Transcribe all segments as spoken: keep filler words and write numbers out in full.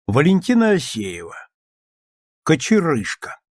Валентина Асеева. Кочерышка.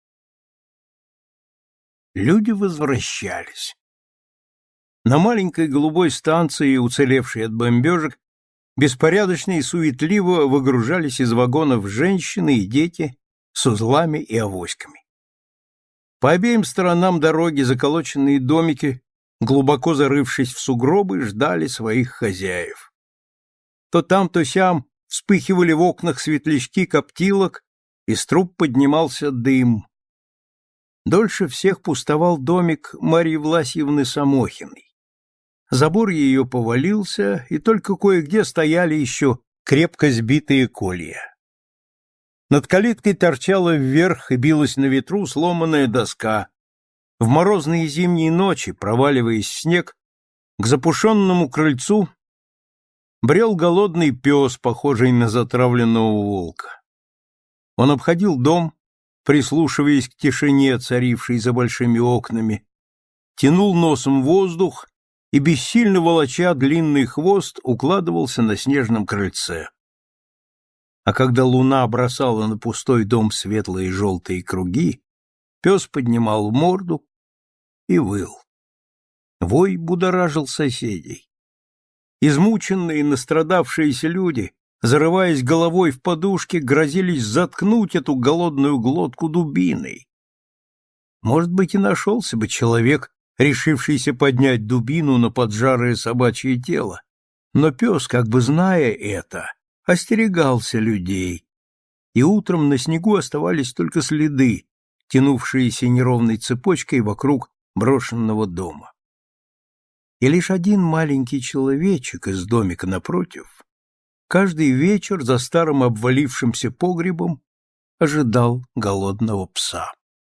Люди возвращались. На маленькой голубой станции, уцелевшей от бомбежек, беспорядочно и суетливо выгружались из вагонов женщины и дети с узлами и авоськами. По обеим сторонам дороги заколоченные домики, глубоко зарывшись в сугробы, ждали своих хозяев. То там, то сям вспыхивали в окнах светлячки коптилок, из труб поднимался дым. Дольше всех пустовал домик Марьи Власьевны Самохиной. Забор ее повалился, и только кое-где стояли еще крепко сбитые колья. Над калиткой торчала вверх и билась на ветру сломанная доска. В морозные зимние ночи, проваливаясь в снег, к запушенному крыльцу брел голодный пес, похожий на затравленного волка. Он обходил дом, прислушиваясь к тишине, царившей за большими окнами, тянул носом воздух и, бессильно волоча длинный хвост, укладывался на снежном крыльце. А когда луна бросала на пустой дом светлые желтые круги, пес поднимал морду и выл. Вой будоражил соседей. Измученные, настрадавшиеся люди, зарываясь головой в подушки, грозились заткнуть эту голодную глотку дубиной. Может быть, и нашелся бы человек, решившийся поднять дубину на поджарое собачье тело, но пес, как бы зная это, остерегался людей, и утром на снегу оставались только следы, тянувшиеся неровной цепочкой вокруг брошенного дома. И лишь один маленький человечек из домика напротив каждый вечер за старым обвалившимся погребом ожидал голодного пса.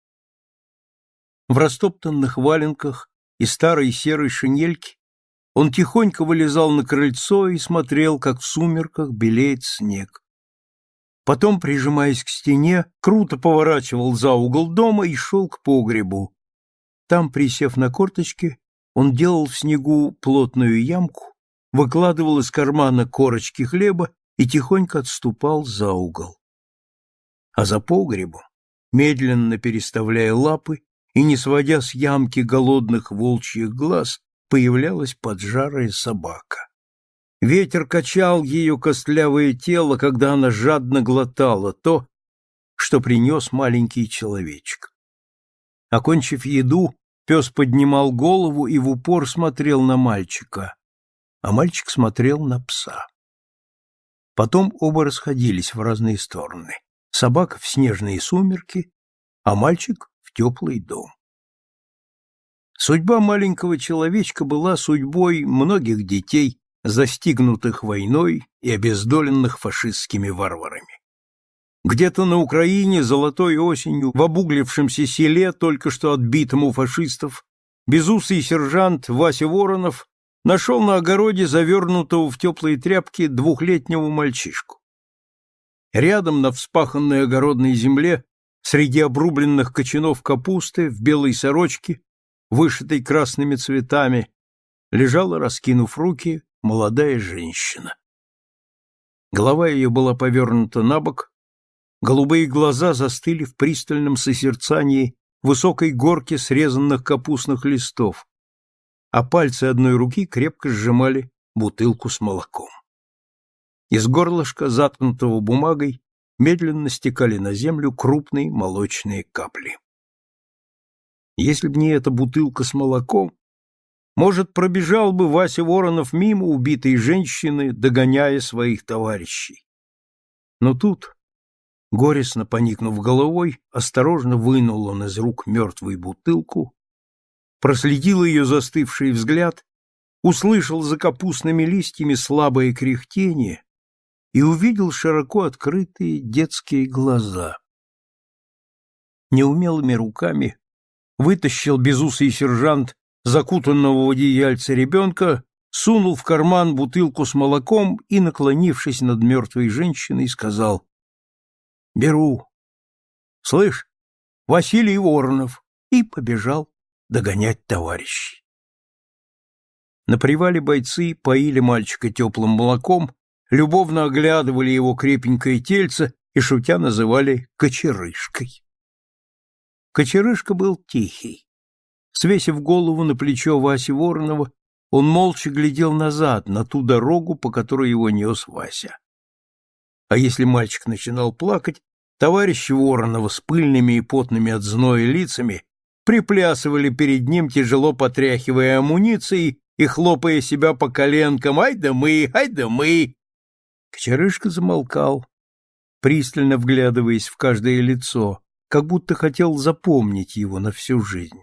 В растоптанных валенках и старой серой шинельке он тихонько вылезал на крыльцо и смотрел, как в сумерках белеет снег. Потом, прижимаясь к стене, круто поворачивал за угол дома и шел к погребу. Там, присев на корточки, он делал в снегу плотную ямку, выкладывал из кармана корочки хлеба и тихонько отступал за угол. А за погребом, медленно переставляя лапы и не сводя с ямки голодных волчьих глаз, появлялась поджарая собака. Ветер качал ее костлявое тело, когда она жадно глотала то, что принес маленький человечек. Окончив еду, пес поднимал голову и в упор смотрел на мальчика, а мальчик смотрел на пса. Потом оба расходились в разные стороны. Собака в снежные сумерки, а мальчик в теплый дом. Судьба маленького человечка была судьбой многих детей, застигнутых войной и обездоленных фашистскими варварами. Где-то на Украине золотой осенью в обуглившемся селе, только что отбитом у фашистов, безусый сержант Вася Воронов нашел на огороде завернутого в теплые тряпки двухлетнего мальчишку. Рядом на вспаханной огородной земле, среди обрубленных кочанов капусты, в белой сорочке, вышитой красными цветами, лежала, раскинув руки, молодая женщина. Голова ее была повернута на бок, голубые глаза застыли в пристальном созерцании высокой горки срезанных капустных листов, а пальцы одной руки крепко сжимали бутылку с молоком. Из горлышка, заткнутого бумагой, медленно стекали на землю крупные молочные капли. Если б не эта бутылка с молоком, может, пробежал бы Вася Воронов мимо убитой женщины, догоняя своих товарищей. Но тут, горестно поникнув головой, осторожно вынул он из рук мертвую бутылку, проследил ее застывший взгляд, услышал за капустными листьями слабое кряхтение и увидел широко открытые детские глаза. Неумелыми руками вытащил безусый сержант закутанного в одеяльце ребенка, сунул в карман бутылку с молоком и, наклонившись над мертвой женщиной, сказал: «Беру. Слышь, Василий Воронов», и побежал догонять товарищей. На привале бойцы поили мальчика теплым молоком, любовно оглядывали его крепенькое тельце и, шутя, называли Кочерышкой. Кочерышка был тихий. Свесив голову на плечо Васи Воронова, он молча глядел назад, на ту дорогу, по которой его нес Вася. А если мальчик начинал плакать, товарищи Воронова с пыльными и потными от зноя лицами приплясывали перед ним, тяжело потряхивая амуницией и хлопая себя по коленкам: «Ай да мы! Ай да мы!» Кочерышка замолкал, пристально вглядываясь в каждое лицо, как будто хотел запомнить его на всю жизнь.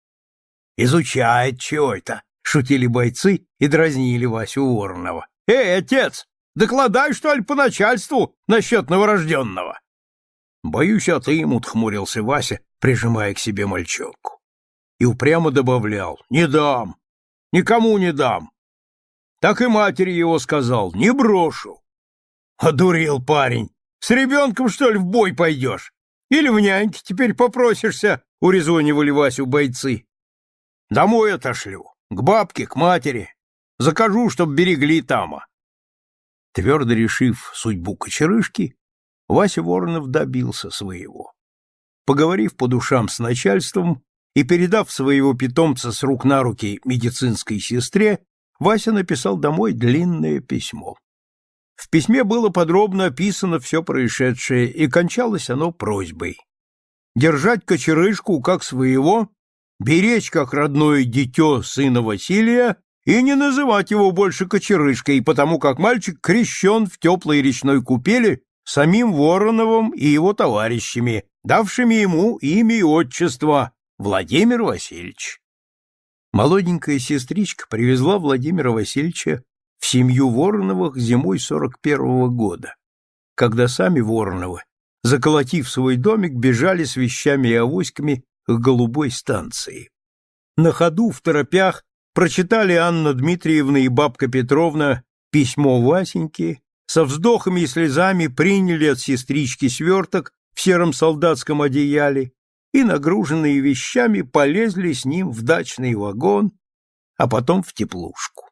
«Изучает чего это!» — шутили бойцы и дразнили Васю Воронова. «Эй, отец, докладай, что ли, по начальству насчет новорожденного?» «Боюсь, а ты ему», — хмурился Вася, прижимая к себе мальчонку. И упрямо добавлял: «Не дам, никому не дам. Так и матери его сказал: не брошу». «Одурел парень! С ребенком, что ли, в бой пойдешь? Или в няньки теперь попросишься?» — урезонивали Васю бойцы. «Домой отошлю, к бабке, к матери. Закажу, чтоб берегли тама». Твердо решив судьбу Кочерышки, Вася Воронов добился своего. Поговорив по душам с начальством и передав своего питомца с рук на руки медицинской сестре, Вася написал домой длинное письмо. В письме было подробно описано все происшедшее, и кончалось оно просьбой: держать Кочерышку как своего, беречь как родное дитё сына Василия и не называть его больше Кочерышкой, потому как мальчик крещен в теплой речной купели самим Вороновым и его товарищами, давшими ему имя и отчество Владимир Васильевич. Молоденькая сестричка привезла Владимира Васильевича в семью Вороновых зимой сорок первого года, когда сами Вороновы, заколотив свой домик, бежали с вещами и авоськами к голубой станции. На ходу, в торопях, прочитали Анна Дмитриевна и бабка Петровна письмо Васеньки, со вздохами и слезами приняли от сестрички сверток в сером солдатском одеяле и, нагруженные вещами, полезли с ним в дачный вагон, а потом в теплушку.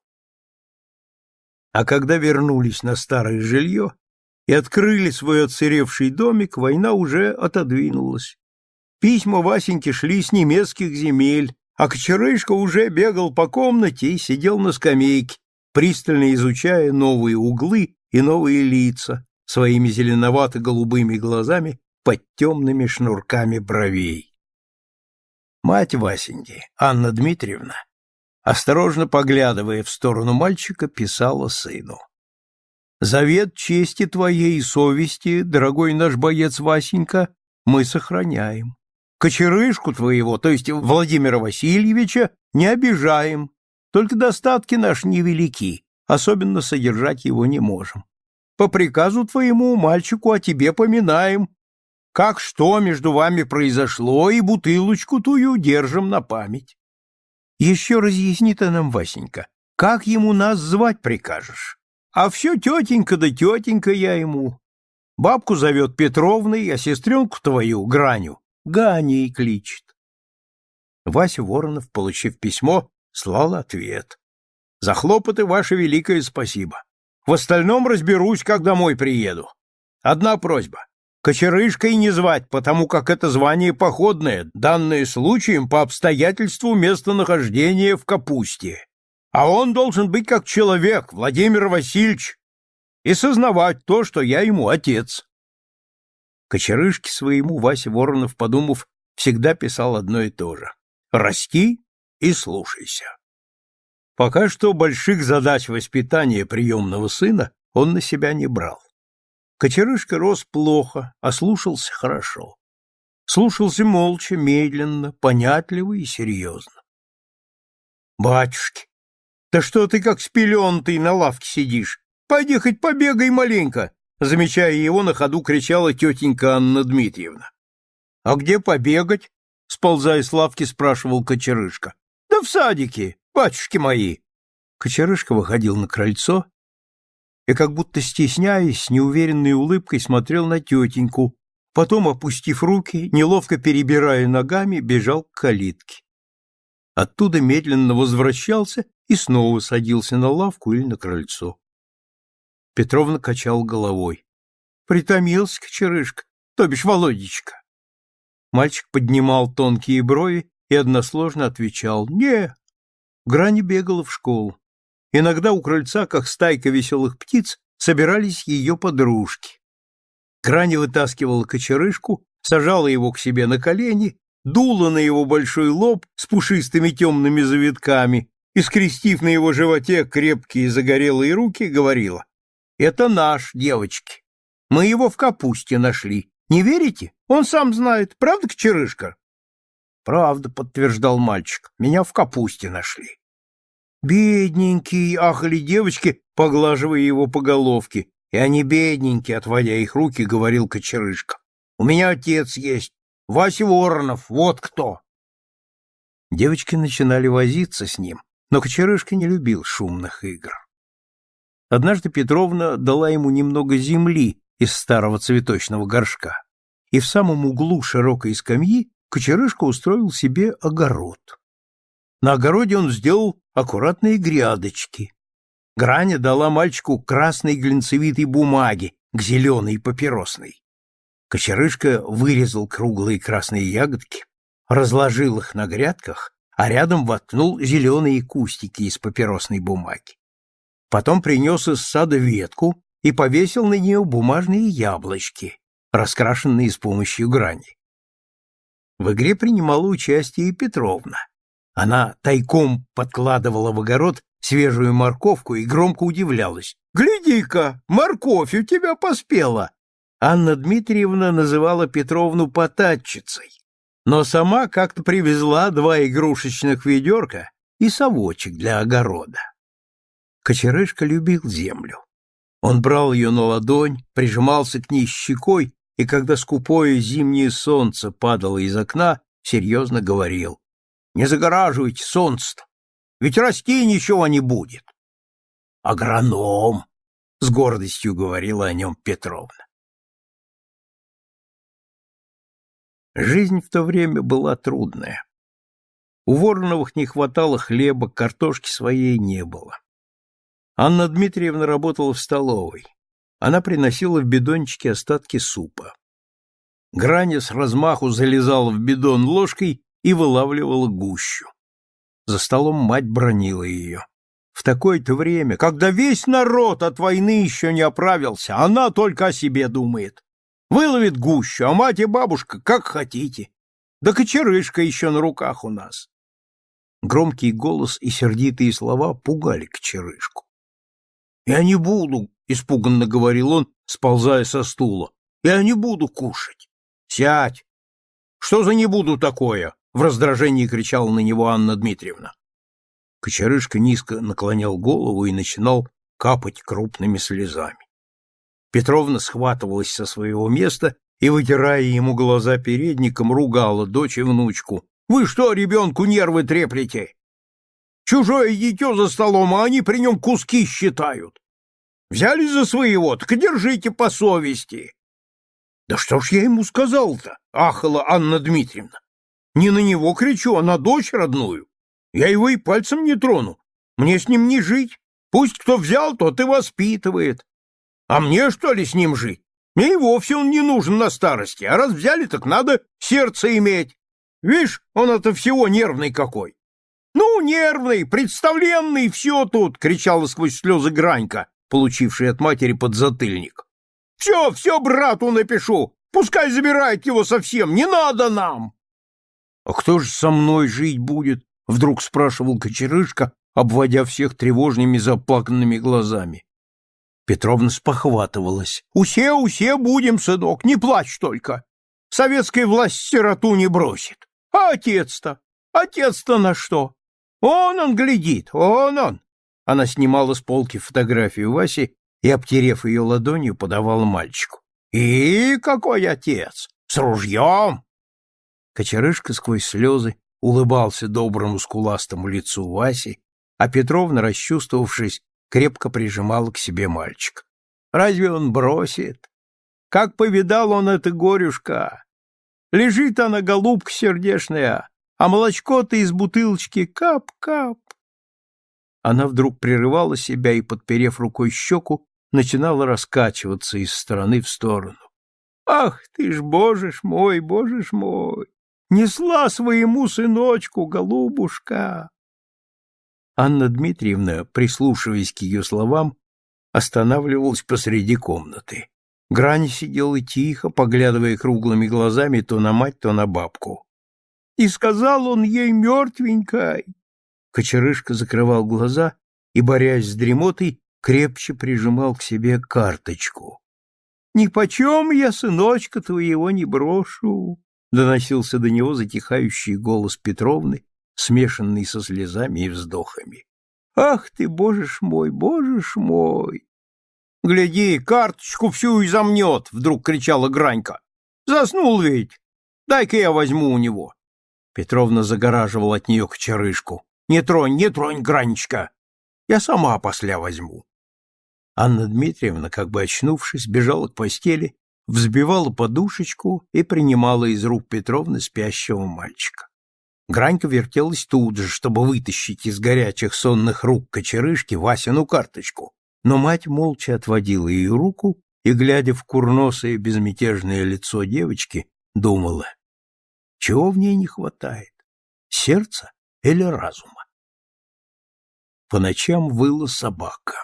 А когда вернулись на старое жилье и открыли свой отсыревший домик, война уже отодвинулась. Письма Васеньки шли с немецких земель, а Кочерышка уже бегал по комнате и сидел на скамейке, пристально изучая новые углы и новые лица своими зеленовато-голубыми глазами под темными шнурками бровей. Мать Васеньки, Анна Дмитриевна, осторожно поглядывая в сторону мальчика, писала сыну: «Завет чести твоей и совести, дорогой наш боец Васенька, мы сохраняем. Кочерышку твоего, то есть Владимира Васильевича, не обижаем, только достатки наши невелики, особенно содержать его не можем. По приказу твоему мальчику о тебе поминаем, как что между вами произошло, и бутылочку тую держим на память. Еще разъясни ты нам, Васенька, как ему нас звать прикажешь? А все тетенька да тетенька я ему. Бабку зовет Петровной, а сестренку твою, Граню, Ганей кличет». Вася Воронов, получив письмо, слал ответ: «За хлопоты ваше великое спасибо. В остальном разберусь, как домой приеду. Одна просьба: Кочерышкой не звать, потому как это звание походное, данное случаем по обстоятельству местонахождения в Капусте. А он должен быть как человек, Владимир Васильевич, и сознавать то, что я ему отец». Кочерышке своему Вася Воронов, подумав, всегда писал одно и то же: «Расти и слушайся». Пока что больших задач воспитания приемного сына он на себя не брал. Кочерышка рос плохо, а слушался хорошо. Слушался молча, медленно, понятливо и серьезно. «Батюшки, да что ты как спеленутый на лавке сидишь? Пойди хоть побегай маленько!» Замечая его, на ходу кричала тетенька Анна Дмитриевна. «А где побегать?» — сползая с лавки, спрашивал Кочерышка. «Да в садике, батюшки мои!» Кочерышка выходил на крыльцо и, как будто стесняясь, с неуверенной улыбкой смотрел на тетеньку, потом, опустив руки, неловко перебирая ногами, бежал к калитке. Оттуда медленно возвращался и снова садился на лавку или на крыльцо. Петровна качал головой. Притомился Кочерышка, то бишь Володечка. Мальчик поднимал тонкие брови и односложно отвечал: «Не». Граня бегала в школу. Иногда у крыльца, как стайка веселых птиц, собирались ее подружки. Граня вытаскивала Кочерышку, сажала его к себе на колени, дула на его большой лоб с пушистыми темными завитками и, скрестив на его животе крепкие загорелые руки, говорила: «Это наш, девочки. Мы его в капусте нашли. Не верите? Он сам знает. Правда, Кочерышка?» «Правда», — подтверждал мальчик. «Меня в капусте нашли». «Бедненький!» — ахали девочки, поглаживая его по головке. «И они бедненькие», — отводя их руки, говорил Кочерышка. «У меня отец есть. Вася Воронов. Вот кто!» Девочки начинали возиться с ним, но Кочерышка не любил шумных игр. Однажды Петровна дала ему немного земли из старого цветочного горшка, и в самом углу широкой скамьи Кочерышка устроил себе огород. На огороде он сделал аккуратные грядочки. Граня дала мальчику красной глинцевитой бумаги к зеленой папиросной. Кочерышка вырезал круглые красные ягодки, разложил их на грядках, а рядом воткнул зеленые кустики из папиросной бумаги. Потом принес из сада ветку и повесил на нее бумажные яблочки, раскрашенные с помощью грани. В игре принимала участие и Петровна. Она тайком подкладывала в огород свежую морковку и громко удивлялась. «Гляди-ка, морковь у тебя поспела!» Анна Дмитриевна называла Петровну потатчицей, но сама как-то привезла два игрушечных ведерка и совочек для огорода. Кочерышка любил землю. Он брал ее на ладонь, прижимался к ней щекой, и когда скупое зимнее солнце падало из окна, серьезно говорил: «Не загораживайте солнце-то, ведь расти ничего не будет». «Агроном», — с гордостью говорила о нем Петровна. Жизнь в то время была трудная. У Вороновых не хватало хлеба, картошки своей не было. Анна Дмитриевна работала в столовой. Она приносила в бидончике остатки супа. Граня с размаху залезала в бидон ложкой и вылавливала гущу. За столом мать бранила ее. В такое-то время, когда весь народ от войны еще не оправился, она только о себе думает. Выловит гущу, а мать и бабушка как хотите. Да Кочерышка еще на руках у нас. Громкий голос и сердитые слова пугали Кочерышку. «Я не буду», — испуганно говорил он, сползая со стула. «Я не буду кушать». «Сядь!» «Что за не буду такое?» — в раздражении кричала на него Анна Дмитриевна. Кочерышка низко наклонял голову и начинал капать крупными слезами. Петровна схватывалась со своего места и, вытирая ему глаза передником, ругала дочь и внучку. «Вы что, ребенку нервы треплете? Чужое дитё за столом, а они при нем куски считают. Взяли за своего, так и держите по совести». «Да что ж я ему сказал-то?» — ахала Анна Дмитриевна. «Не на него кричу, а на дочь родную. Я его и пальцем не трону. Мне с ним не жить. Пусть кто взял, тот и воспитывает. А мне, что ли, с ним жить? Мне и вовсе он не нужен на старости. А раз взяли, так надо сердце иметь. Видишь, он это всего нервный какой». «Ну, нервный, представленный, все тут!» — кричала сквозь слезы Гранька, получившая от матери подзатыльник. «Все, все брату напишу! Пускай забирает его совсем! Не надо нам!» «А кто же со мной жить будет?» — вдруг спрашивал Кочерышка, обводя всех тревожными заплаканными глазами. Петровна спохватывалась. «Усе, усе будем, сынок, не плачь только! Советская власть сироту не бросит! А отец-то? Отец-то на что? Он он глядит, он он!» Она снимала с полки фотографию Васи и, обтерев ее ладонью, подавала мальчику. «И какой отец! С ружьем!» Кочерышка сквозь слезы улыбался доброму скуластому лицу Васи, а Петровна, расчувствовавшись, крепко прижимала к себе мальчика. «Разве он бросит? Как повидал он это горюшка! Лежит она, голубка сердешная, а молочко-то из бутылочки кап-кап!» Она вдруг прерывала себя и, подперев рукой щеку, начинала раскачиваться из стороны в сторону. «Ах ты ж, боже ж мой, боже ж мой! Несла своему сыночку, голубушка!» Анна Дмитриевна, прислушиваясь к ее словам, останавливалась посреди комнаты. Граня сидела тихо, поглядывая круглыми глазами то на мать, то на бабку. «И сказал он ей мертвенькой!» Кочерышка закрывал глаза и, борясь с дремотой, крепче прижимал к себе карточку. «Нипочем я сыночка твоего не брошу!» доносился до него затихающий голос Петровны, смешанный со слезами и вздохами. «Ах ты, боже ж мой, боже ж мой!» «Гляди, карточку всю изомнет!» — вдруг кричала Гранька. «Заснул ведь! Дай-ка я возьму у него!» Петровна загораживала от нее Кочерышку. «Не тронь, не тронь, Гранечка! Я сама после возьму!» Анна Дмитриевна, как бы очнувшись, бежала к постели, взбивала подушечку и принимала из рук Петровны спящего мальчика. Гранька вертелась тут же, чтобы вытащить из горячих сонных рук Кочерышки Васину карточку, но мать молча отводила ее руку и, глядя в курносое безмятежное лицо девочки, думала, чего в ней не хватает, сердца или разума. По ночам выла собака.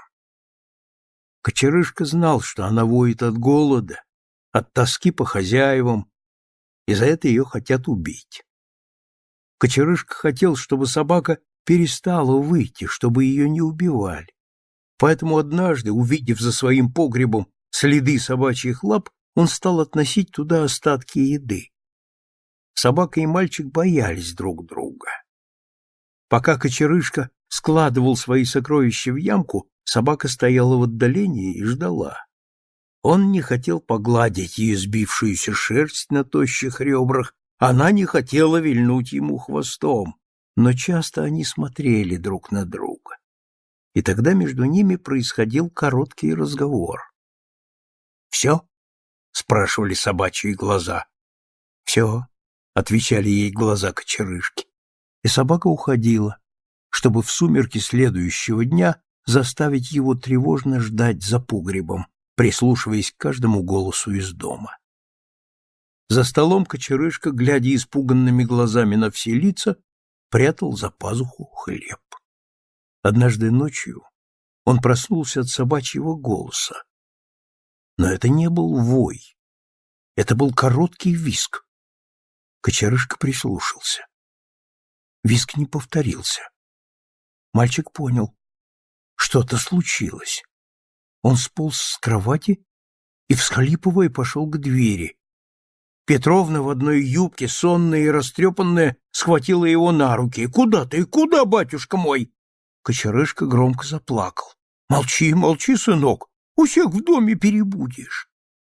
Кочерышка знал, что она воет от голода, от тоски по хозяевам, и за это ее хотят убить. Кочерышка хотел, чтобы собака перестала выйти, чтобы ее не убивали. Поэтому однажды, увидев за своим погребом следы собачьих лап, он стал относить туда остатки еды. Собака и мальчик боялись друг друга. Пока Кочерышка складывал свои сокровища в ямку, собака стояла в отдалении и ждала. Он не хотел погладить ее сбившуюся шерсть на тощих ребрах, она не хотела вильнуть ему хвостом, но часто они смотрели друг на друга. И тогда между ними происходил короткий разговор. «Все?» — спрашивали собачьи глаза. «Все», — отвечали ей глаза Кочерышки. И собака уходила, чтобы в сумерки следующего дня заставить его тревожно ждать за погребом, прислушиваясь к каждому голосу из дома. За столом Кочерышка, глядя испуганными глазами на все лица, прятал за пазуху хлеб. Однажды ночью он проснулся от собачьего голоса. Но это не был вой. Это был короткий визг. Кочерышка прислушался. Визг не повторился. Мальчик понял. Что-то случилось. Он сполз с кровати и, всхлипывая, пошел к двери. Петровна в одной юбке, сонная и растрепанная, схватила его на руки. «Куда ты? Куда, батюшка мой?» Кочерышка громко заплакал. «Молчи, молчи, сынок, у всех в доме перебудешь».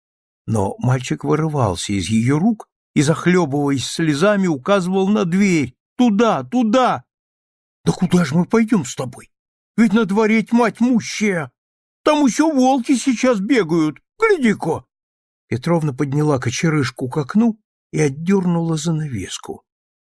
Но мальчик вырывался из ее рук и, захлебываясь слезами, указывал на дверь. «Туда, туда!» «Да куда же мы пойдем с тобой? Ведь на дворе тьма тьмущая. Там еще волки сейчас бегают. Гляди-ка!» Петровна подняла Кочерышку к окну и отдернула занавеску.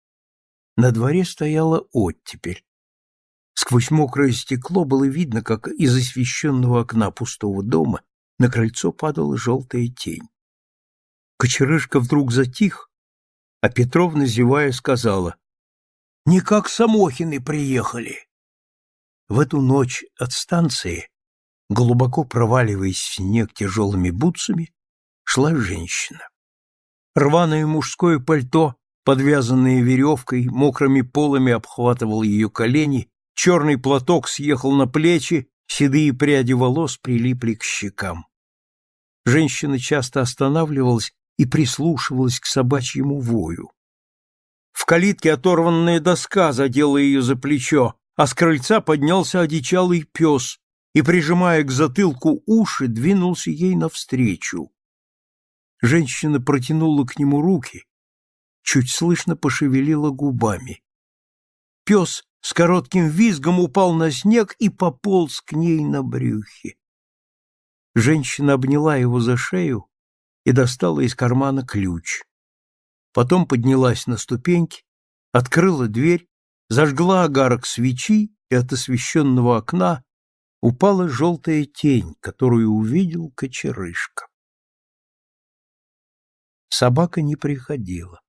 На дворе стояла оттепель. Сквозь мокрое стекло было видно, как из освещенного окна пустого дома на крыльцо падала желтая тень. Кочерышка вдруг затих, а Петровна, зевая, сказала: «Не как Самохины приехали». В эту ночь от станции, глубоко проваливаясь в снег тяжелыми бутсами, шла женщина. Рваное мужское пальто, подвязанное веревкой, мокрыми полами обхватывало ее колени, черный платок съехал на плечи, седые пряди волос прилипли к щекам. Женщина часто останавливалась и прислушивалась к собачьему вою. В калитке оторванная доска задела ее за плечо, а с крыльца поднялся одичалый пес и, прижимая к затылку уши, двинулся ей навстречу. Женщина протянула к нему руки, чуть слышно пошевелила губами. Пес с коротким визгом упал на снег и пополз к ней на брюхе. Женщина обняла его за шею и достала из кармана ключ. Потом поднялась на ступеньки, открыла дверь, зажгла огарок свечи и от освещенного окна упала желтая тень, которую увидел Кочерышка. Собака не приходила.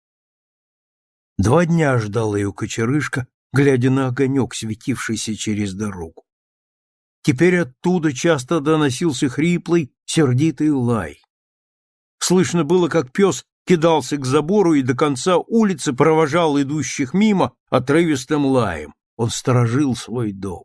Два дня ждал ее Кочерышка, глядя на огонек, светившийся через дорогу. Теперь оттуда часто доносился хриплый, сердитый лай. Слышно было, как пес кидался к забору и до конца улицы провожал идущих мимо отрывистым лаем. Он сторожил свой дом.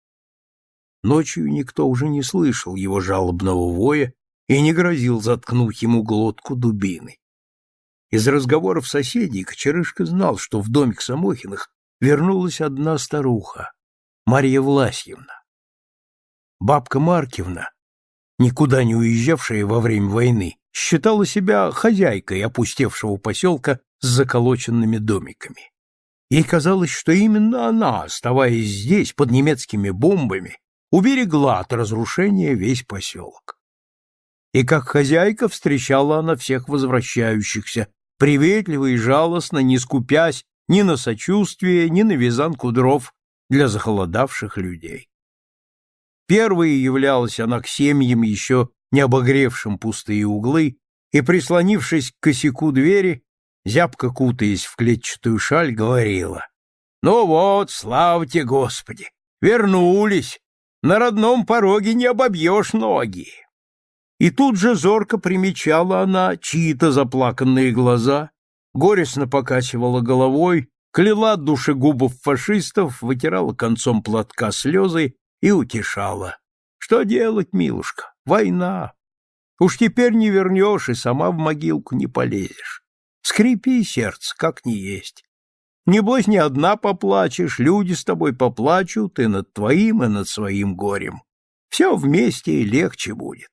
Ночью никто уже не слышал его жалобного воя и не грозил заткнуть ему глотку дубиной. Из разговоров соседей Кочерышка знал, что в доме к Самохиных вернулась одна старуха, Марья Власьевна. Бабка Маркивна, никуда не уезжавшая во время войны, считала себя хозяйкой опустевшего поселка с заколоченными домиками. Ей казалось, что именно она, оставаясь здесь под немецкими бомбами, уберегла от разрушения весь поселок. И как хозяйка встречала она всех возвращающихся, приветливо и жалостно, не скупясь ни на сочувствие, ни на вязанку дров для захолодавших людей. Первой являлась она к семьям, еще не обогревшим пустые углы, и, прислонившись к косяку двери, зябко кутаясь в клетчатую шаль, говорила: «Ну вот, славьте Господи! Вернулись! На родном пороге не обобьешь ноги!» И тут же зорко примечала она чьи-то заплаканные глаза, горестно покачивала головой, кляла душегубов фашистов, вытирала концом платка слезы и утешала: «Что делать, милушка? Война! Уж теперь не вернешь и сама в могилку не полезешь. Скрипи сердце, как не есть. Небось, не одна поплачешь, люди с тобой поплачут и над твоим, и над своим горем. Все вместе и легче будет».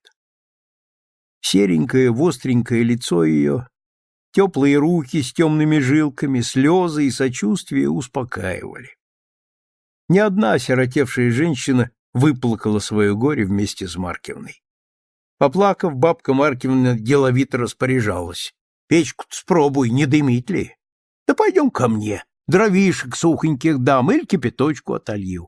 Серенькое, востренькое лицо ее, теплые руки с темными жилками, слезы и сочувствие успокаивали. Ни одна осиротевшая женщина выплакала свое горе вместе с Маркивной. Поплакав, бабка Маркивна деловито распоряжалась: «Печку-то спробуй, не дымит ли? Да пойдем ко мне, дровишек сухоньких дам или кипяточку отолью».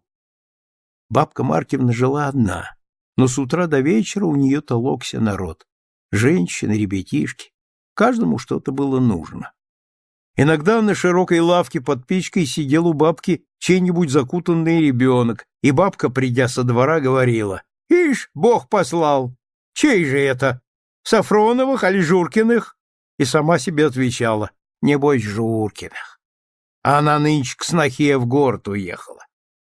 Бабка Маркивна жила одна, но с утра до вечера у нее толокся народ. Женщины, ребятишки, каждому что-то было нужно. Иногда на широкой лавке под печкой сидел у бабки чей-нибудь закутанный ребенок, и бабка, придя со двора, говорила: «Ишь, Бог послал! Чей же это? Сафроновых али Журкиных?» И сама себе отвечала: «Небось, Журкиных». А она нынче к снохе в город уехала.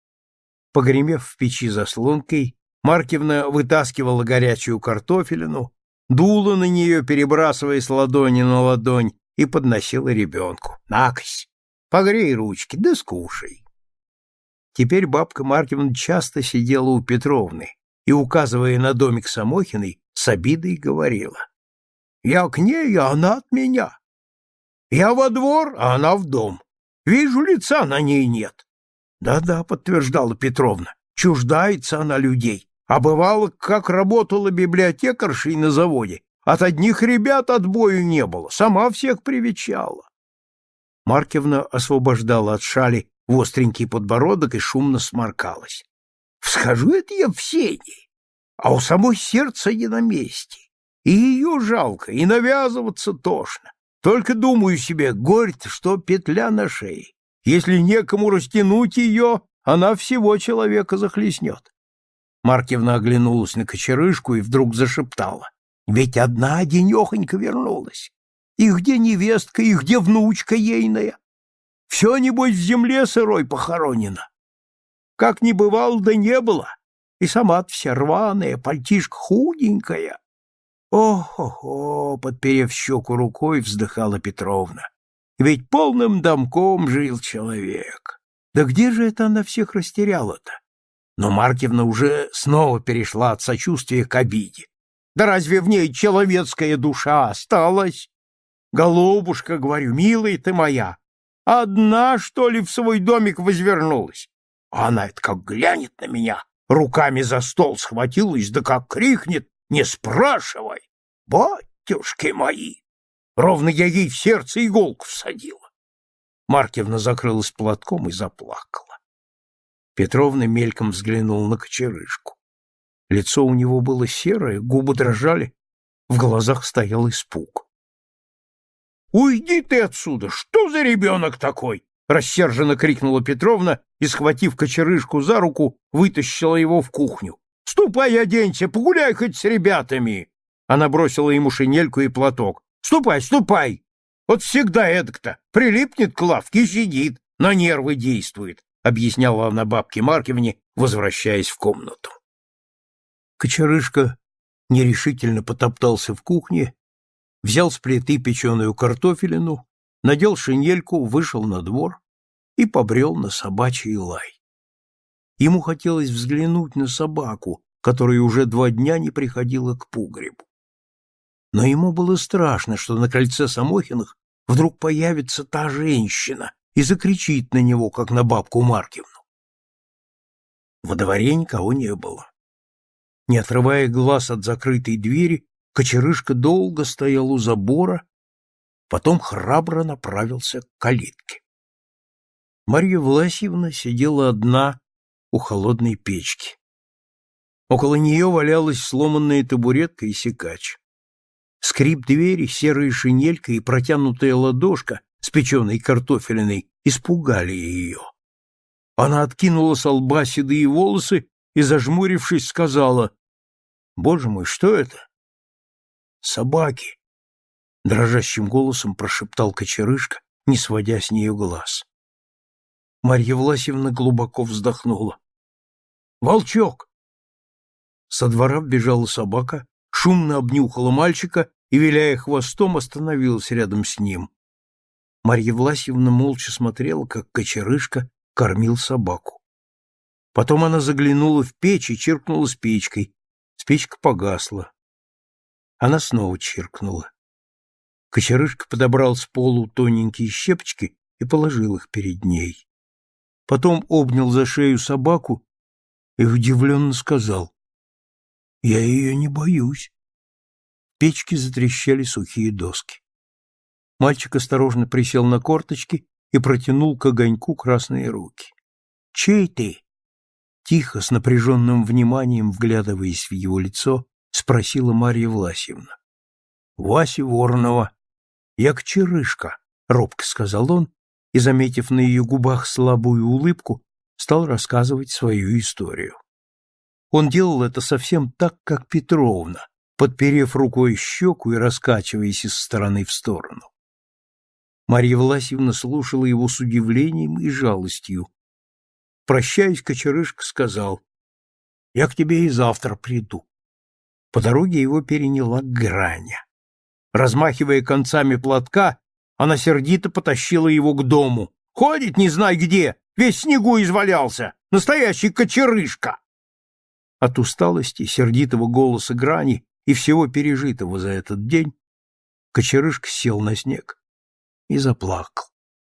Погремев в печи заслонкой, Маркивна вытаскивала горячую картофелину, дула на нее, перебрасывая с ладони на ладонь, и подносила ребенку: «Накось, погрей ручки, да скушай». Теперь бабка Маркивна часто сидела у Петровны и, указывая на домик Самохиной, с обидой говорила: «Я к ней, а она от меня. Я во двор, а она в дом. Вижу, лица на ней нет». «Да-да», — подтверждала Петровна, — «чуждается она людей. А бывало, как работала библиотекаршей на заводе, от одних ребят отбою не было, сама всех привечала». Маркивна освобождала от шали остренький подбородок и шумно сморкалась. «Всхожу это я в сени, а у самой сердце не на месте. И ее жалко, и навязываться тошно. Только думаю себе, горе-то, что петля на шее. Если некому растянуть ее, она всего человека захлестнет». Маркивна оглянулась на Кочерышку и вдруг зашептала: «Ведь одна денехонька вернулась. И где невестка, и где внучка ейная? Все, небось, в земле сырой похоронено. Как не бывало, да не было. И сама-то вся рваная, пальтишка худенькая». «Ох-охо!» — подперев щеку рукой, вздыхала Петровна. «Ведь полным домком жил человек. Да где же это она всех растеряла-то?» Но Маркивна уже снова перешла от сочувствия к обиде. «Да разве в ней человеческая душа осталась? Голубушка, говорю, милая ты моя, одна, что ли, в свой домик возвернулась? А она это как глянет на меня, руками за стол схватилась, да как крикнет: не спрашивай! Батюшки мои! Ровно я ей в сердце иголку всадила». Маркивна закрылась платком и заплакала. Петровна мельком взглянула на Кочерышку. Лицо у него было серое, губы дрожали, в глазах стоял испуг. «Уйди ты отсюда! Что за ребенок такой?» — рассерженно крикнула Петровна и, схватив Кочерышку за руку, вытащила его в кухню. «Ступай, оденься, погуляй хоть с ребятами!» Она бросила ему шинельку и платок. «Ступай, ступай! Вот всегда эдак-то прилипнет к лавке и сидит, на нервы действует», — объясняла она бабке Марковне, возвращаясь в комнату. Кочерышка нерешительно потоптался в кухне, взял с плиты печеную картофелину, надел шинельку, вышел на двор и побрел на собачий лай. Ему хотелось взглянуть на собаку, которая уже два дня не приходила к погребу. Но ему было страшно, что на крыльце Самохиных вдруг появится та женщина и закричит на него, как на бабку Маркивну. Во дворе никого не было. Не отрывая глаз от закрытой двери, Кочерышка долго стоял у забора, потом храбро направился к калитке. Марья Власьевна сидела одна у холодной печки. Около нее валялась сломанная табуретка и секач. Скрип двери, серая шинелька и протянутая ладошка с печеной картофелиной испугали ее. Она откинула со лба седые волосы и, зажмурившись, сказала: «Боже мой, что это?» «Собаки», — дрожащим голосом прошептал Кочерышка, не сводя с нее глаз. Марья Власьевна глубоко вздохнула. «Волчок!» Со двора вбежала собака, шумно обнюхала мальчика и, виляя хвостом, остановилась рядом с ним. Марья Власьевна молча смотрела, как Кочерышка кормил собаку. Потом она заглянула в печь и чиркнула спичкой. Спичка погасла. Она снова чиркнула. Кочерышка подобрал с полу тоненькие щепочки и положил их перед ней. Потом обнял за шею собаку и удивленно сказал: «Я ее не боюсь». В печке затрещали сухие доски. Мальчик осторожно присел на корточки и протянул к огоньку красные руки. «Чей ты?» Тихо, с напряженным вниманием, вглядываясь в его лицо, спросила Марья Власьевна. «Вася Воронова. Я Кочерышка», — робко сказал он, и, заметив на ее губах слабую улыбку, стал рассказывать свою историю. Он делал это совсем так, как Петровна, подперев рукой щеку и раскачиваясь из стороны в сторону. Марья Власьевна слушала его с удивлением и жалостью. Прощаясь, Кочерышка сказал: «Я к тебе и завтра приду». По дороге его переняла Граня. Размахивая концами платка, она сердито потащила его к дому. «Ходит не знай где, весь в снегу извалялся, настоящий Кочерышка!» От усталости, сердитого голоса Грани и всего пережитого за этот день Кочерышка сел на снег и заплакал.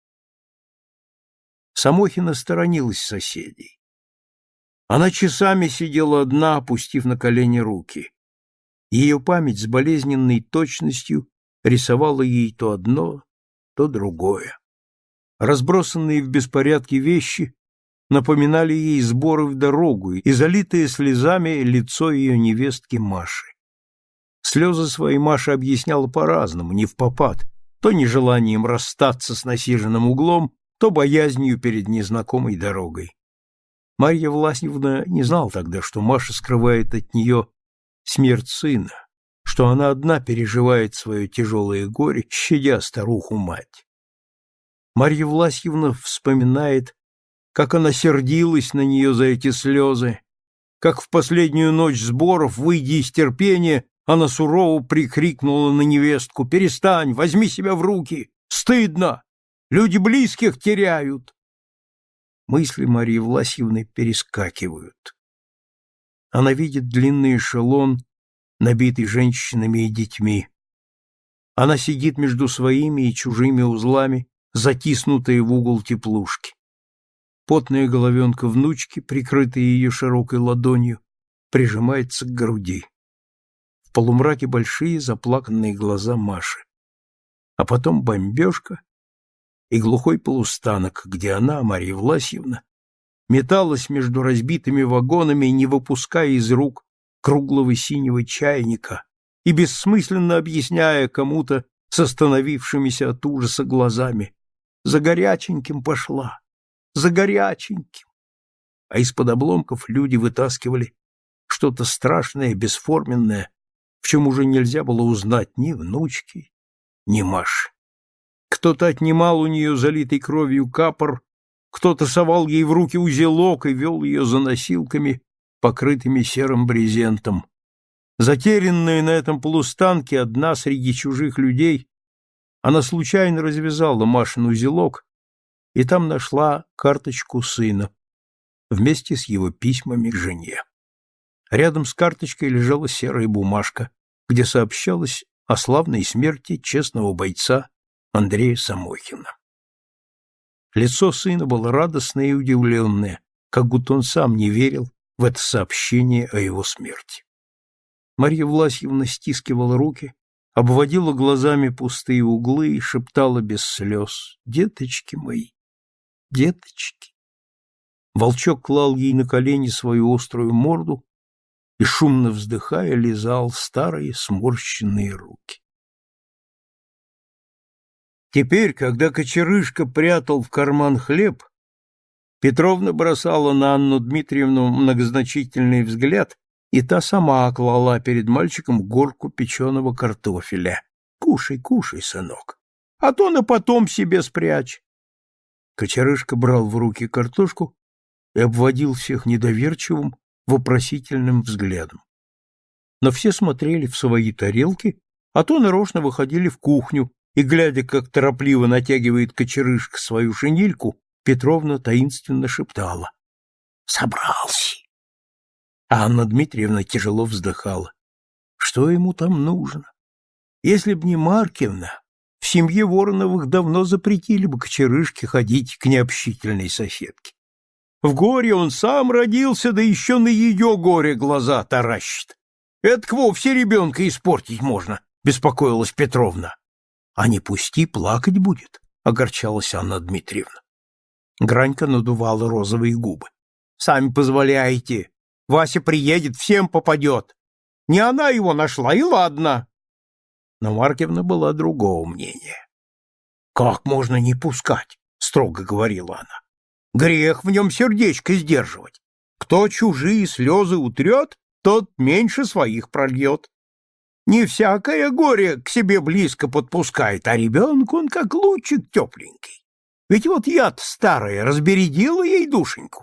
Самохина сторонилась соседей. Она часами сидела одна, опустив на колени руки. Ее память с болезненной точностью рисовала ей то одно, то другое. Разбросанные в беспорядке вещи напоминали ей сборы в дорогу и залитое слезами лицо ее невестки Маши. Слезы свои Маша объясняла по-разному, не впопад, то нежеланием расстаться с насиженным углом, то боязнью перед незнакомой дорогой. Марья Власьевна не знала тогда, что Маша скрывает от нее смерть сына, что она одна переживает свое тяжелое горе, щадя старуху-мать. Марья Власьевна вспоминает, как она сердилась на нее за эти слезы, как в последнюю ночь сборов, выйдя из терпения, она сурово прикрикнула на невестку: «Перестань, возьми себя в руки! Стыдно! Люди близких теряют!» Мысли Марьи Власьевны перескакивают. Она видит длинный эшелон, набитый женщинами и детьми. Она сидит между своими и чужими узлами, затиснутая в угол теплушки. Потная головенка внучки, прикрытая ее широкой ладонью, прижимается к груди. В полумраке большие заплаканные глаза Маши. А потом бомбежка и глухой полустанок, где она, Марья Власьевна, металась между разбитыми вагонами, не выпуская из рук круглого синего чайника и, бессмысленно объясняя кому-то с остановившимися от ужаса глазами: «За горяченьким пошла, за горяченьким!» А из-под обломков люди вытаскивали что-то страшное, бесформенное, в чем уже нельзя было узнать ни внучки, ни Маши. Кто-то отнимал у нее залитый кровью капор, кто-то совал ей в руки узелок и вел ее за носилками, покрытыми серым брезентом. Затерянная на этом полустанке одна среди чужих людей, она случайно развязала Машин узелок и там нашла карточку сына вместе с его письмами к жене. Рядом с карточкой лежала серая бумажка, где сообщалось о славной смерти честного бойца Андрея Самохина. Лицо сына было радостное и удивленное, как будто он сам не верил в это сообщение о его смерти. Марья Власьевна стискивала руки, обводила глазами пустые углы и шептала без слез: «Деточки мои, деточки!» Волчок клал ей на колени свою острую морду и, шумно вздыхая, лизал старые сморщенные руки. Теперь, когда Кочерышка прятал в карман хлеб, Петровна бросала на Анну Дмитриевну многозначительный взгляд, и та сама клала перед мальчиком горку печеного картофеля. «Кушай, кушай, сынок, а то на потом себе спрячь». Кочерышка брал в руки картошку и обводил всех недоверчивым, вопросительным взглядом. Но все смотрели в свои тарелки, а то нарочно выходили в кухню, и, глядя, как торопливо натягивает Кочерышка свою шинельку, Петровна таинственно шептала: «Собрался!» А Анна Дмитриевна тяжело вздыхала. Что ему там нужно? Если б не Маркивна, в семье Вороновых давно запретили бы Кочерышке ходить к необщительной соседке. В горе он сам родился, да еще на ее горе глаза таращит. Это вовсе ребенка испортить можно, беспокоилась Петровна. А не пусти, плакать будет, огорчалась Анна Дмитриевна. Гранька надувала розовые губы. Сами позволяете. Вася приедет, всем попадет. Не она его нашла, и ладно. Но Маркивна была другого мнения. Как можно не пускать, строго говорила она. Грех в нем сердечко сдерживать. Кто чужие слезы утрет, тот меньше своих прольет. Не всякое горе к себе близко подпускает, а ребенку он как лучик тепленький. Ведь вот я-то старая разбередила ей душеньку.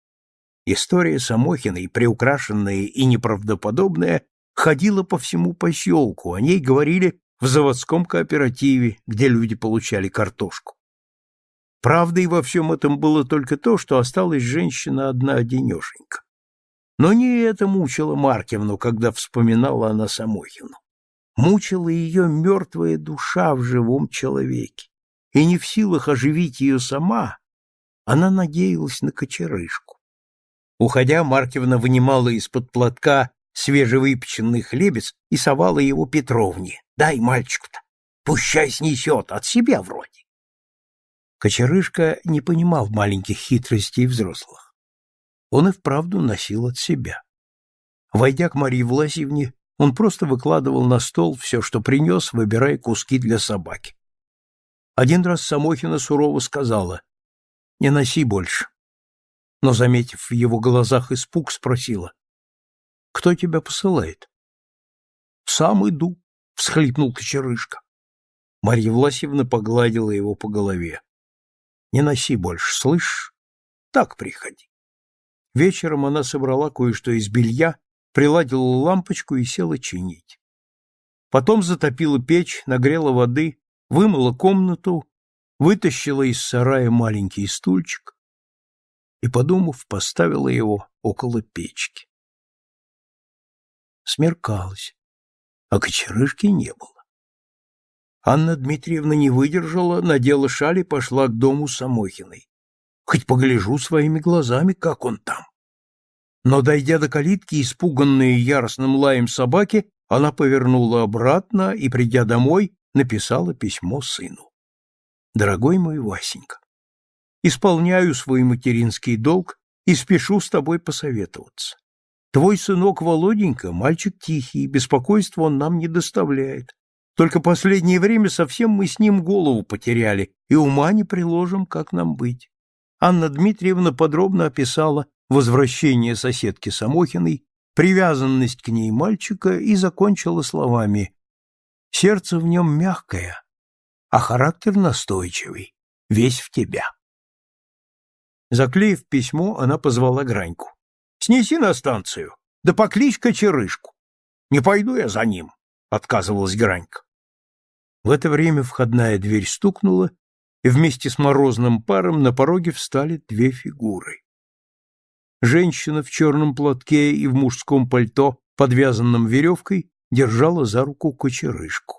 История Самохиной, приукрашенная и неправдоподобная, ходила по всему поселку, о ней говорили в заводском кооперативе, где люди получали картошку. Правдой во всем этом было только то, что осталась женщина одна-одинешенька. Но не это мучило Маркивну, когда вспоминала она Самохину. Мучила ее мертвая душа в живом человеке, и не в силах оживить ее сама, она надеялась на Кочерышку. Уходя, Маркивна вынимала из-под платка свежевыпеченный хлебец и совала его Петровне. «Дай мальчику-то, пущай снесет, от себя вроде». Кочерышка не понимал маленьких хитростей взрослых. Он и вправду носил от себя. Войдя к Марье Власьевне, он просто выкладывал на стол все, что принес, выбирая куски для собаки. Один раз Самохина сурово сказала: «Не носи больше». Но, заметив в его глазах испуг, спросила: «Кто тебя посылает?» «Сам иду», — всхлипнул Кочерышка. Марья Власьевна погладила его по голове. «Не носи больше, слышишь? Так приходи». Вечером она собрала кое-что из белья, приладила лампочку и села чинить. Потом затопила печь, нагрела воды, вымыла комнату, вытащила из сарая маленький стульчик и, подумав, поставила его около печки. Смеркалось, а Кочерышки не было. Анна Дмитриевна не выдержала, надела шаль и пошла к дому Самохиной. Хоть погляжу своими глазами, как он там. Но, дойдя до калитки, испуганная яростным лаем собаки, она повернула обратно и, придя домой, написала письмо сыну. «Дорогой мой Васенька, исполняю свой материнский долг и спешу с тобой посоветоваться. Твой сынок Володенька — мальчик тихий, беспокойства он нам не доставляет. Только последнее время совсем мы с ним голову потеряли и ума не приложим, как нам быть. Анна Дмитриевна подробно описала возвращение соседки Самохиной, привязанность к ней мальчика и закончила словами: «Сердце в нем мягкое, а характер настойчивый, весь в тебя». Заклеив письмо, она позвала Граньку. «Снеси на станцию, да покличь Кочерышку». «Не пойду я за ним», — отказывалась Гранька. В это время входная дверь стукнула, и вместе с морозным паром на пороге встали две фигуры. Женщина в черном платке и в мужском пальто, подвязанном веревкой, держала за руку Кочерышку.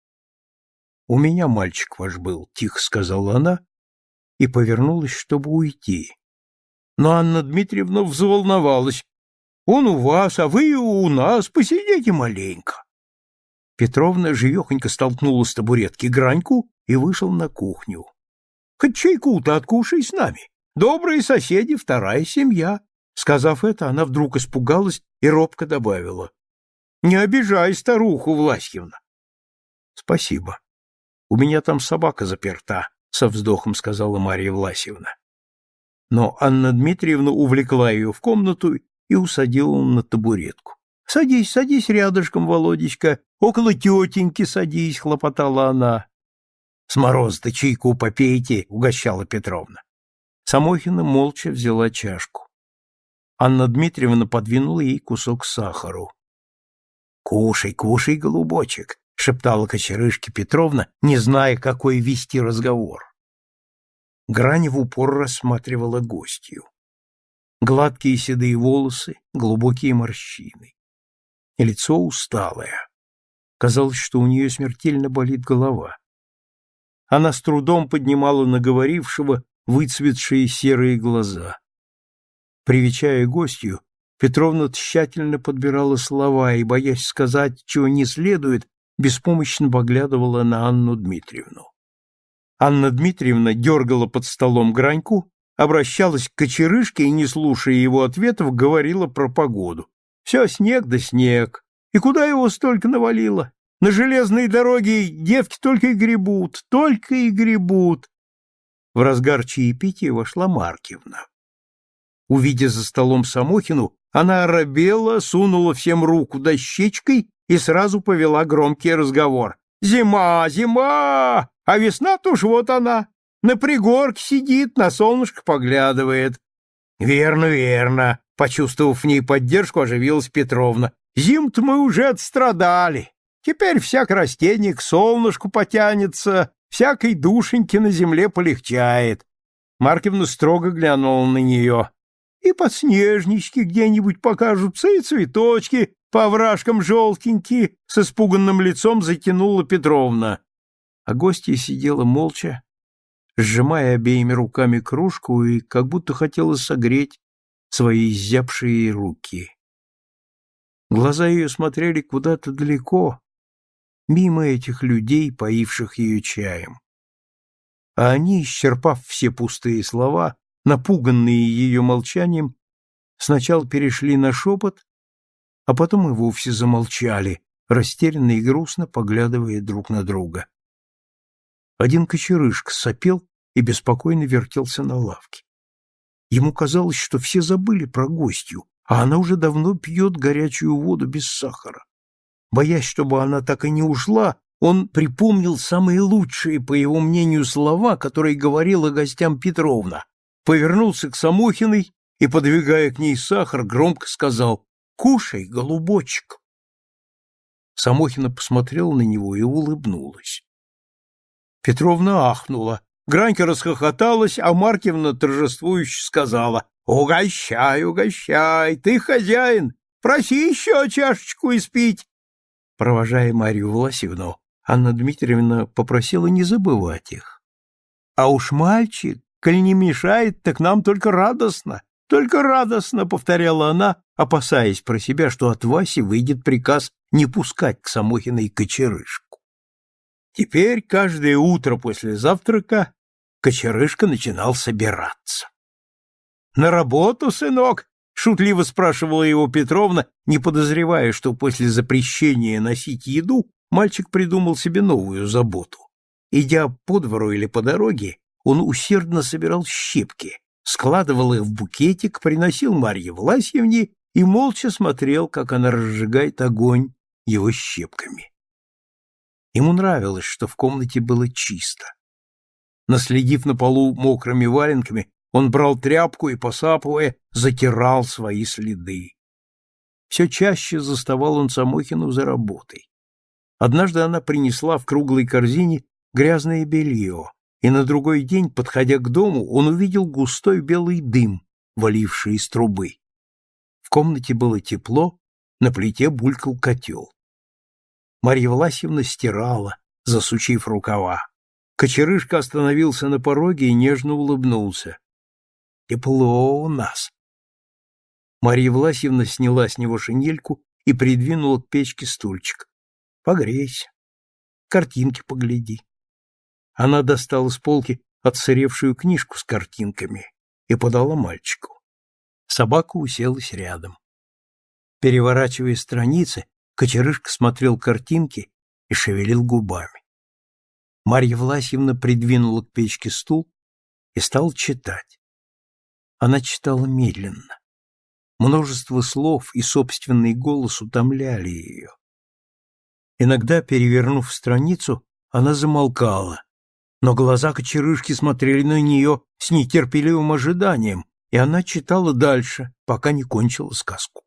«У меня мальчик ваш был», — тихо сказала она и повернулась, чтобы уйти. Но Анна Дмитриевна взволновалась. «Он у вас, а вы у нас, посидите маленько». Петровна живехонько столкнула с табуретки Граньку и вышла на кухню. «Хоть чайку-то откушай с нами. Добрые соседи, вторая семья». Сказав это, она вдруг испугалась и робко добавила: «Не обижай старуху, Власьевна». «Спасибо. У меня там собака заперта», — со вздохом сказала Марья Власьевна. Но Анна Дмитриевна увлекла ее в комнату и усадила на табуретку. «Садись, садись рядышком, Володечка, около тетеньки садись», — хлопотала она. «С мороза-то чайку попейте», — угощала Петровна. Самохина молча взяла чашку. Анна Дмитриевна подвинула ей кусок сахару. «Кушай, кушай, голубочек», — шептала Кочерышке Петровна, не зная, какой вести разговор. Грань в упор рассматривала гостью. Гладкие седые волосы, глубокие морщины. И лицо усталое. Казалось, что у нее смертельно болит голова. Она с трудом поднимала на говорившего выцветшие серые глаза. Привечая гостью, Петровна тщательно подбирала слова и, боясь сказать, чего не следует, беспомощно поглядывала на Анну Дмитриевну. Анна Дмитриевна дергала под столом Граньку, обращалась к Кочерышке и, не слушая его ответов, говорила про погоду. «Все снег да снег. И куда его столько навалило? На железной дороге девки только и гребут, только и гребут». В разгар чаепития вошла Маркивна. Увидя за столом Самохину, она оробела, сунула всем руку дощечкой и сразу повела громкий разговор. «Зима, зима! А весна-то уж вот она! На пригорке сидит, на солнышко поглядывает». «Верно, верно!» — почувствовав в ней поддержку, оживилась Петровна. «Зим-то мы уже отстрадали. Теперь всяк растение к солнышку потянется, всякой душеньке на земле полегчает». Маркивна строго глянула на нее. «И подснежнички где-нибудь покажутся, и цветочки по овражкам желтенькие», — с испуганным лицом затянула Петровна. А гостья сидела молча, сжимая обеими руками кружку и как будто хотела согреть свои изябшие руки. Глаза ее смотрели куда-то далеко, мимо этих людей, поивших ее чаем. А они, исчерпав все пустые слова, напуганные ее молчанием, сначала перешли на шепот, а потом и вовсе замолчали, растерянно и грустно поглядывая друг на друга. Один Кочерышка сопел и беспокойно вертелся на лавке. Ему казалось, что все забыли про гостью, а она уже давно пьет горячую воду без сахара. Боясь, чтобы она так и не ушла, он припомнил самые лучшие, по его мнению, слова, которые говорила гостям Петровна, повернулся к Самохиной и, подвигая к ней сахар, громко сказал: «Кушай, голубочек». Самохина посмотрела на него и улыбнулась. Петровна ахнула. Гранька расхохоталась, а Маркивна торжествующе сказала: «Угощай, угощай, ты хозяин, проси еще чашечку испить». Провожая Марью Власьевну, Анна Дмитриевна попросила не забывать их. «А уж мальчик, коль не мешает, так нам только радостно, только радостно», — повторяла она, опасаясь про себя, что от Васи выйдет приказ не пускать к Самохиной Кочерышку. Теперь каждое утро после завтрака Кочерышка начинал собираться. «На работу, сынок! шутливо спрашивала его Петровна, не подозревая, что после запрещения носить еду мальчик придумал себе новую заботу. Идя по двору или по дороге, он усердно собирал щепки, складывал их в букетик, приносил Марье Власьевне и молча смотрел, как она разжигает огонь его щепками. Ему нравилось, что в комнате было чисто. Наследив на полу мокрыми валенками, он брал тряпку и, посапывая, затирал свои следы. Все чаще заставал он Самохину за работой. Однажды она принесла в круглой корзине грязное белье, и на другой день, подходя к дому, он увидел густой белый дым, валивший из трубы. В комнате было тепло, на плите булькал котел. Марья Власьевна стирала, засучив рукава. Кочерышка остановился на пороге и нежно улыбнулся. «Тепло у нас». Марья Власьевна сняла с него шинельку и придвинула к печке стульчик. «Погрейся, картинки погляди». Она достала с полки отсыревшую книжку с картинками и подала мальчику. Собака уселась рядом. Переворачивая страницы, Кочерышка смотрел картинки и шевелил губами. Марья Власьевна придвинула к печке стул и стала читать. Она читала медленно. Множество слов и собственный голос утомляли ее. Иногда, перевернув страницу, она замолкала, но глаза Кочерышки смотрели на нее с нетерпеливым ожиданием, и она читала дальше, пока не кончила сказку.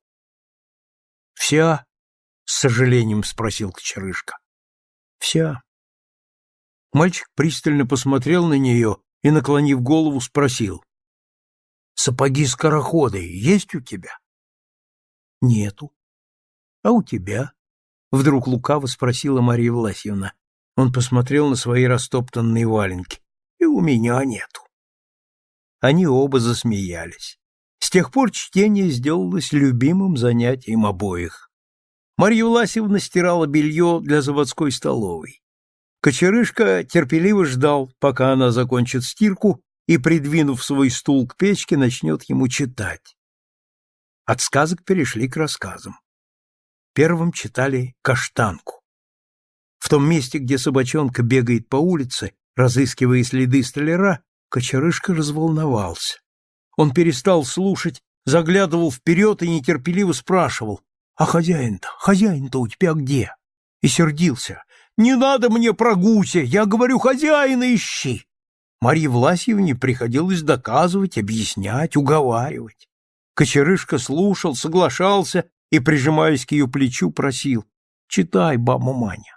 «Вся?» — с сожалением спросил Кочерышка. «Вся». Мальчик пристально посмотрел на нее и, наклонив голову, спросил: «Сапоги-скороходы есть у тебя?» «Нету». «А у тебя?» — вдруг лукаво спросила Марья Власьевна. Он посмотрел на свои растоптанные валенки. «И у меня нету». Они оба засмеялись. С тех пор чтение сделалось любимым занятием обоих. Марья Власьевна стирала белье для заводской столовой. Кочерышка терпеливо ждал, пока она закончит стирку, и, придвинув свой стул к печке, начнет ему читать. От сказок перешли к рассказам. Первым читали «Каштанку». В том месте, где собачонка бегает по улице, разыскивая следы столяра, Кочерышка разволновался. Он перестал слушать, заглядывал вперед и нетерпеливо спрашивал: «А хозяин-то, хозяин-то у тебя где?» И сердился: «Не надо мне про гуся, я говорю, хозяина ищи!» Марье Власьевне приходилось доказывать, объяснять, уговаривать. Кочерышка слушал, соглашался и, прижимаясь к ее плечу, просил: «Читай, баба Маня».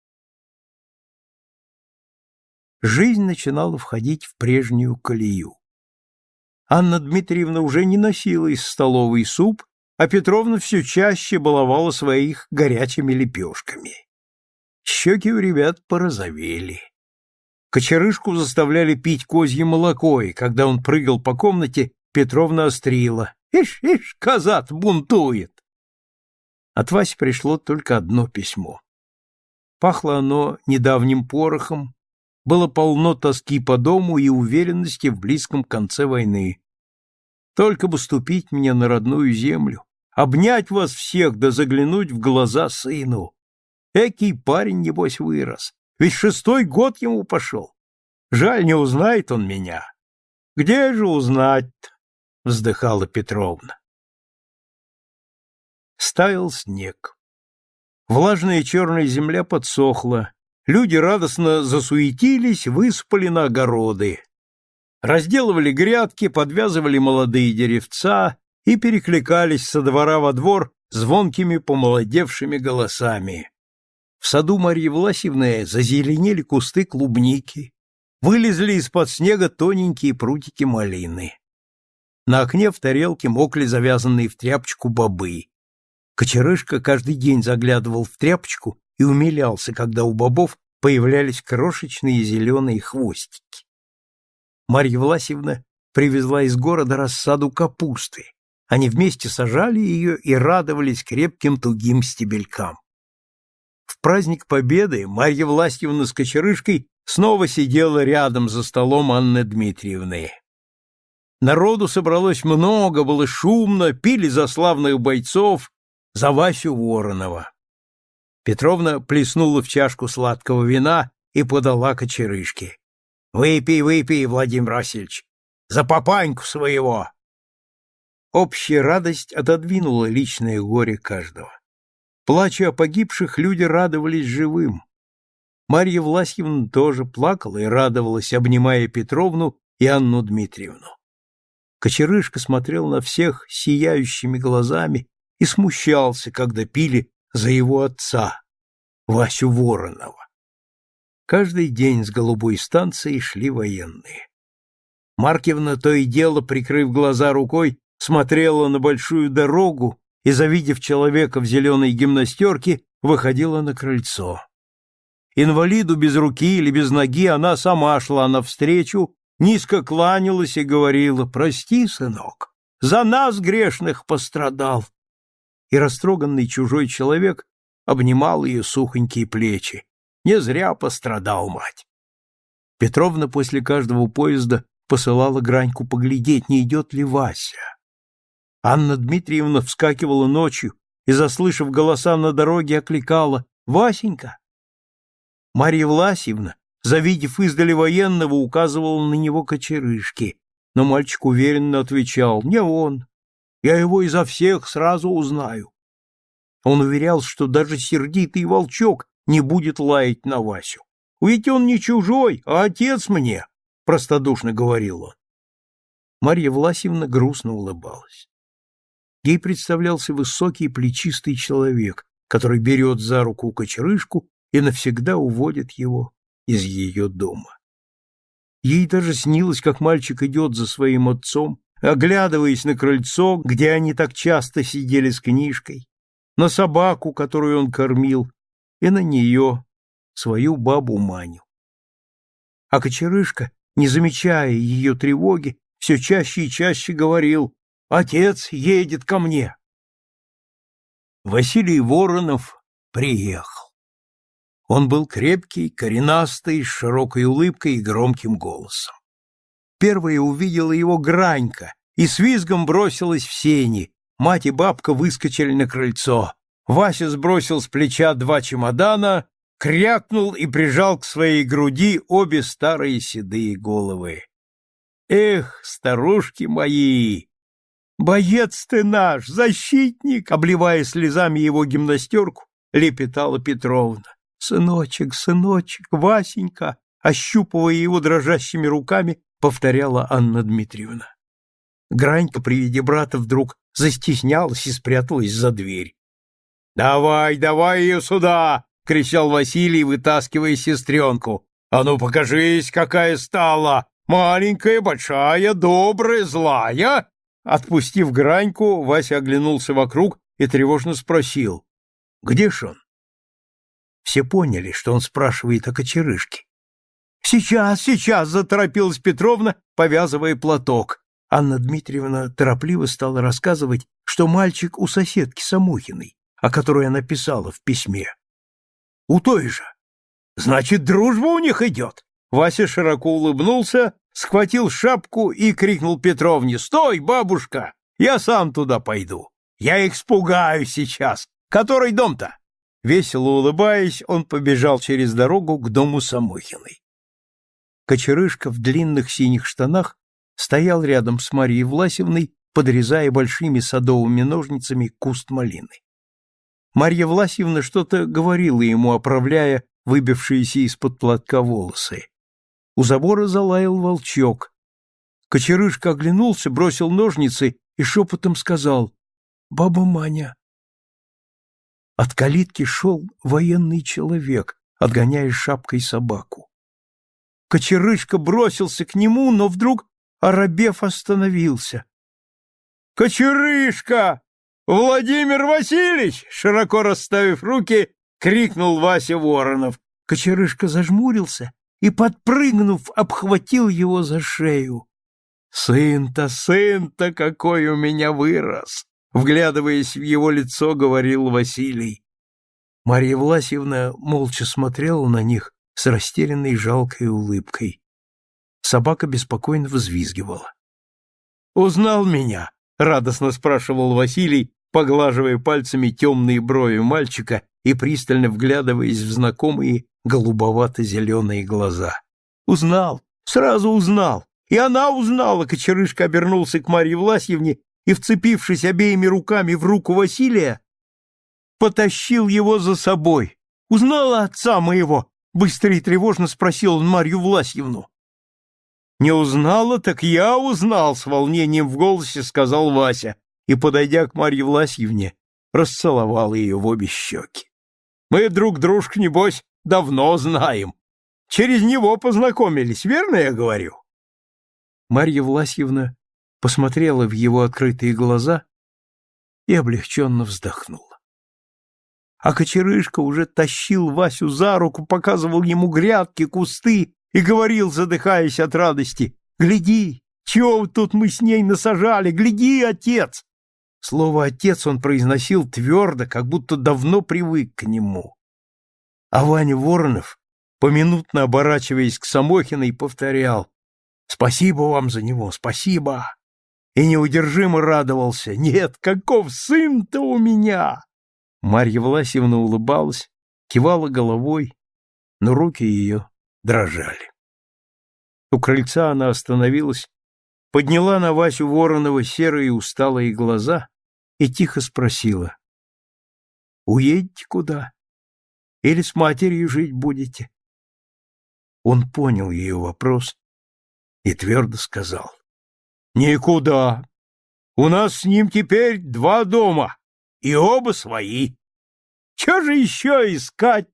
Жизнь начинала входить в прежнюю колею. Анна Дмитриевна уже не носила из столовой суп, а Петровна все чаще баловала своих горячими лепешками. Щеки у ребят порозовели. Кочерышку заставляли пить козье молоко, и когда он прыгал по комнате, Петровна острила: «Ишь, ишь, коза-то бунтует!» От Васи пришло только одно письмо. Пахло оно недавним порохом, было полно тоски по дому и уверенности в близком конце войны. «Только бы ступить мне на родную землю, обнять вас всех да заглянуть в глаза сыну. Экий парень, небось, вырос, ведь шестой год ему пошел. Жаль, не узнает он меня». «Где же узнать-то?» — вздыхала Петровна. Стаял снег. Влажная черная земля подсохла. Люди радостно засуетились, высыпали на огороды. Разделывали грядки, подвязывали молодые деревца и перекликались со двора во двор звонкими помолодевшими голосами. В саду Марьи Власьевны зазеленели кусты клубники, вылезли из-под снега тоненькие прутики малины. На окне в тарелке мокли завязанные в тряпочку бобы. Кочерышка каждый день заглядывал в тряпочку и умилялся, когда у бобов появлялись крошечные зеленые хвостики. Марья Власьевна привезла из города рассаду капусты. Они вместе сажали ее и радовались крепким тугим стебелькам. В праздник Победы Марья Власьевна с Кочерышкой снова сидела рядом за столом Анны Дмитриевны. Народу собралось много, было шумно, пили за славных бойцов, за Васю Воронова. Петровна плеснула в чашку сладкого вина и подала Кочерышке. — Выпей, выпей, Владимир Васильевич, за папаньку своего! Общая радость отодвинула личное горе каждого. Плача о погибших, люди радовались живым. Марья Власьевна тоже плакала и радовалась, обнимая Петровну и Анну Дмитриевну. Кочерышка смотрел на всех сияющими глазами и смущался, когда пили за его отца, Васю Воронова. Каждый день с голубой станции шли военные. Маркивна, то и дело, прикрыв глаза рукой, смотрела на большую дорогу и, завидев человека в зеленой гимнастерке, выходила на крыльцо. Инвалиду без руки или без ноги она сама шла навстречу, низко кланялась и говорила: «Прости, сынок, за нас, грешных, пострадал». И растроганный чужой человек обнимал ее сухонькие плечи. Не зря пострадал, мать. Петровна после каждого поезда посылала Граньку поглядеть, не идет ли Вася. Анна Дмитриевна вскакивала ночью и, заслышав голоса на дороге, окликала: «Васенька!». Марья Власьевна, завидев издали военного, указывала на него Кочерышке, но мальчик уверенно отвечал: «Не он, я его изо всех сразу узнаю». Он уверял, что даже сердитый волчок не будет лаять на Васю. «Ведь он не чужой, а отец мне», — простодушно говорил он. Марья Власьевна грустно улыбалась. Ей представлялся высокий плечистый человек, который берет за руку Кочерышку и навсегда уводит его из ее дома. Ей даже снилось, как мальчик идет за своим отцом, оглядываясь на крыльцо, где они так часто сидели с книжкой, на собаку, которую он кормил, и на нее, свою бабу Маню. А Кочерышка, не замечая ее тревоги, все чаще и чаще говорил: «Отец едет ко мне». Василий Воронов приехал. Он был крепкий, коренастый, с широкой улыбкой и громким голосом. Первая увидела его Гранька и с визгом бросилась в сени. Мать и бабка выскочили на крыльцо. Вася сбросил с плеча два чемодана, крякнул и прижал к своей груди обе старые седые головы. «Эх, старушки мои! Боец ты наш, защитник!» Обливая слезами его гимнастерку, лепетала Петровна. «Сыночек, сыночек, Васенька!» Ощупывая его дрожащими руками, повторяла Анна Дмитриевна. Гранька при виде брата вдруг застеснялась и спряталась за дверь. «Давай, давай ее сюда!» — кричал Василий, вытаскивая сестренку. «А ну покажись, какая стала! Маленькая, большая, добрая, злая!» Отпустив Граньку, Вася оглянулся вокруг и тревожно спросил: «Где ж он?» Все поняли, что он спрашивает о Кочерышке. «Сейчас, сейчас!» — заторопилась Петровна, повязывая платок. Анна Дмитриевна торопливо стала рассказывать, что мальчик у соседки Самохиной, о которой она писала в письме. «У той же! Значит, дружба у них идет!» Вася широко улыбнулся, схватил шапку и крикнул Петровне: «Стой, бабушка! Я сам туда пойду! Я их спугаю сейчас! Который дом-то?» Весело улыбаясь, он побежал через дорогу к дому Самохиной. Кочерышка в длинных синих штанах стоял рядом с Марьей Власьевной, подрезая большими садовыми ножницами куст малины. Марья Власьевна что-то говорила ему, оправляя выбившиеся из-под платка волосы. У забора залаял волчок. Кочерышка оглянулся, бросил ножницы и шепотом сказал: «Баба Маня». От калитки шел военный человек, отгоняя шапкой собаку. Кочерышка бросился к нему, но вдруг, оробев, остановился. «Кочерышка! Владимир Васильевич!» Широко расставив руки, крикнул Вася Воронов. Кочерышка зажмурился и, подпрыгнув, обхватил его за шею. «Сын-то, сын-то какой у меня вырос!» Вглядываясь в его лицо, говорил Василий. Марья Власьевна молча смотрела на них с растерянной жалкой улыбкой. Собака беспокойно взвизгивала. Узнал меня? — радостно спрашивал Василий, поглаживая пальцами темные брови мальчика и пристально вглядываясь в знакомые голубовато-зеленые глаза. — Узнал, сразу узнал. И она узнала. Кочерышка обернулся к Марье Власьевне и, вцепившись обеими руками в руку Василия, потащил его за собой. — Узнала отца моего? — быстро и тревожно спросил он Марью Власьевну. — Не узнала, так я узнал, — с волнением в голосе сказал Вася и, подойдя к Марье Власьевне, расцеловал ее в обе щеки. — Мы друг дружку, небось, давно знаем. Через него познакомились, верно я говорю? Марья Власьевна посмотрела в его открытые глаза и облегченно вздохнула. А Кочерышка уже тащил Васю за руку, показывал ему грядки, кусты и говорил, задыхаясь от радости: «Гляди, чего тут мы с ней насажали! Гляди, отец!» Слово «отец» он произносил твердо, как будто давно привык к нему. А Ваня Воронов, поминутно оборачиваясь к Самохиной, повторял: «Спасибо вам за него, спасибо!» И неудержимо радовался: «Нет, каков сын-то у меня!» Марья Власьевна улыбалась, кивала головой, но руки ее дрожали. У крыльца она остановилась, подняла на Васю Воронова серые усталые глаза и тихо спросила: «Уедете куда? Или с матерью жить будете?» Он понял ее вопрос и твердо сказал: «Никуда. У нас с ним теперь два дома, и оба свои. Че же еще искать